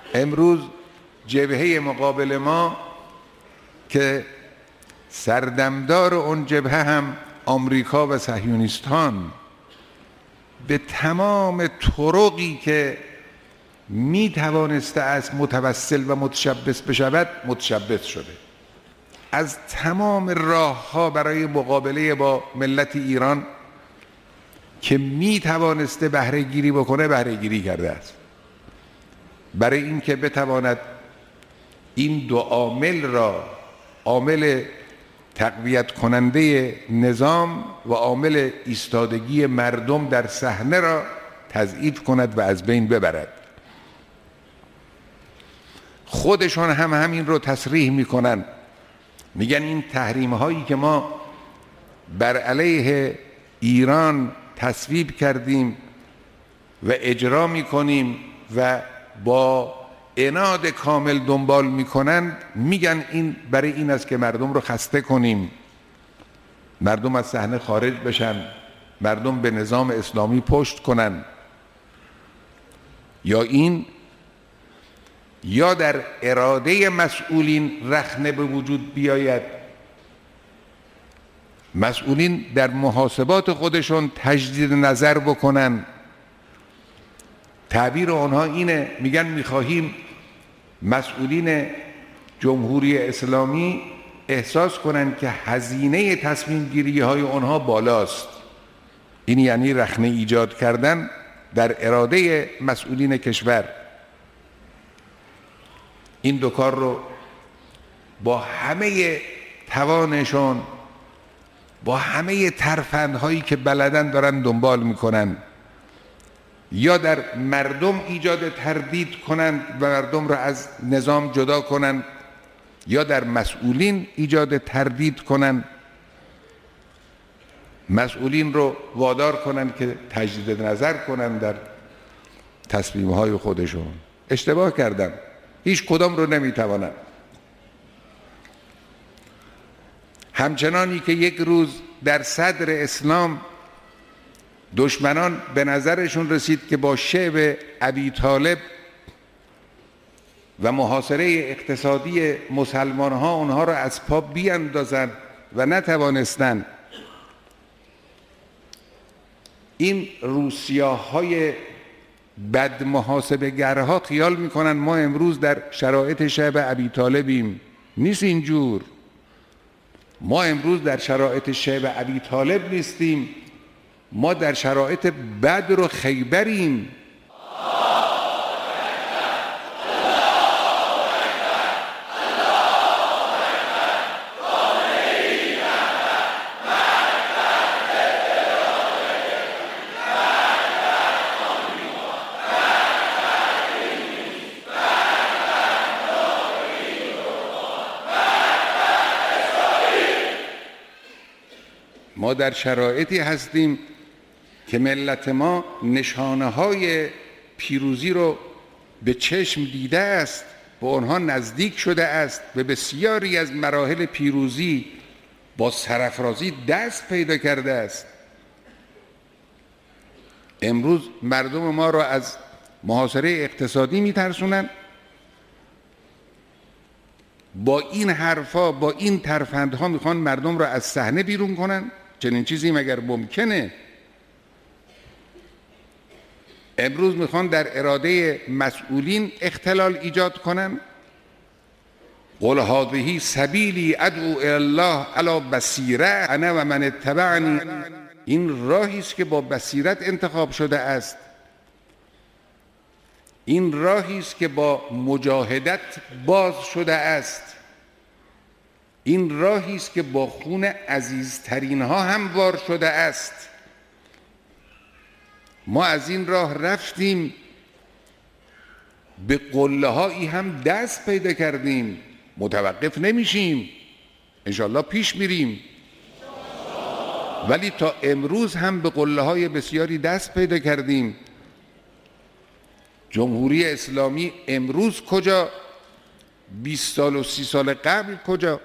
امروز جبهه مقابل ما که سردمدار اون جبهه هم آمریکا و صهیونیستان به تمام طرقی که می توانسته از متوسل و متشبث بشود متشبث شده. از تمام راه ها برای مقابله با ملت ایران که می توانسته بهره گیری بکنه بهره گیری کرده است، برای اینکه بتواند این دو عامل را، عامل تقویت کننده نظام و عامل ایستادگی مردم در صحنه را تضعیف کند و از بین ببرد. خودشان هم همین رو تصریح میکنن، میگن این تحریم هایی که ما بر علیه ایران تصویب کردیم و اجرا میکنیم و با عناد کامل دنبال میکنند، میگن این برای این است که مردم رو خسته کنیم، مردم از صحنه خارج بشن، مردم به نظام اسلامی پشت کنن. یا در اراده مسئولین رخنه به وجود بیاید، مسئولین در محاسبات خودشون تجدید نظر بکنن. تعبیر آنها اینه، میگن میخواهیم مسئولین جمهوری اسلامی احساس کنن که هزینه تصمیم گیری های آنها بالاست. این یعنی رخنه ایجاد کردن در اراده مسئولین کشور. این دو کار رو با همه توانشون، با همه ترفندهایی که بلدن دارن دنبال میکنن، یا در مردم ایجاد تردید کنند و مردم را از نظام جدا کنند، یا در مسئولین ایجاد تردید کنند، مسئولین رو وادار کنند که تجدید نظر کنند در تصمیم‌های خودشون. اشتباه کردن، هیچ کدام رو نمیتوانند. همچنانی که یک روز در صدر اسلام دشمنان به نظرشون رسید که با شعب ابی طالب و محاصره اقتصادی مسلمان ها اونها را از پا بیاندازند و نتوانستند، این روسیاهای بد محاسبه گرها خیال میکنن ما امروز در شرایط شعب ابی طالبیم. نیست اینجور. ما امروز در شرایط شعب ابی طالب نیستیم، ما در شرایط بدر و خیبریم. ما در شرایطی هستیم که ملت ما نشانه های پیروزی رو به چشم دیده است، به آنها نزدیک شده است، به بسیاری از مراحل پیروزی با سرافرازی دست پیدا کرده است. امروز مردم ما را از محاصره اقتصادی میترسونن، با این حرفا، با این ترفندها میخوان مردم را از صحنه بیرون کنن. چنین چیزی مگر ممکنه؟ امروز میخوان در اراده مسئولین اختلال ایجاد کنن. قل هذه سبیلی ادعو الی الله علی بصیره انا و من اتبعنی. این راهی است که با بصیرت انتخاب شده است، این راهی است که با مجاهدت باز شده است، این راهی است که با خون عزیزترین ها هموار شده است. ما از این راه رفتیم، به قله هایی هم دست پیدا کردیم، متوقف نمیشیم، انشالله پیش میریم. ولی تا امروز هم به قله های بسیاری دست پیدا کردیم. جمهوری اسلامی امروز کجا؟ 20 سال و 30 سال قبل کجا؟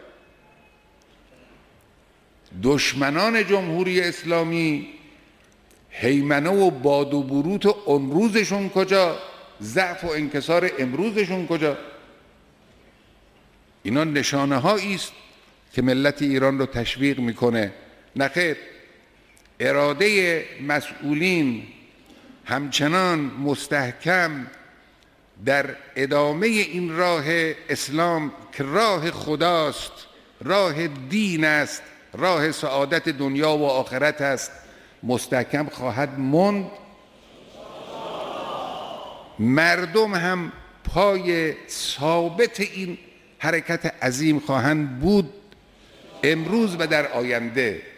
دشمنان جمهوری اسلامی هیمنه و باد و بروت و امروزشون کجا؟ ضعف و انکسار امروزشون کجا؟ اینا نشانه هایی است که ملت ایران رو تشویق میکنه. نخیر، اراده مسئولین همچنان مستحکم در ادامه این راه اسلام که راه خداست، راه دین است، راه سعادت دنیا و آخرت است، مستحکم خواهد ماند. مردم هم پای ثابت این حرکت عظیم خواهند بود امروز و در آینده.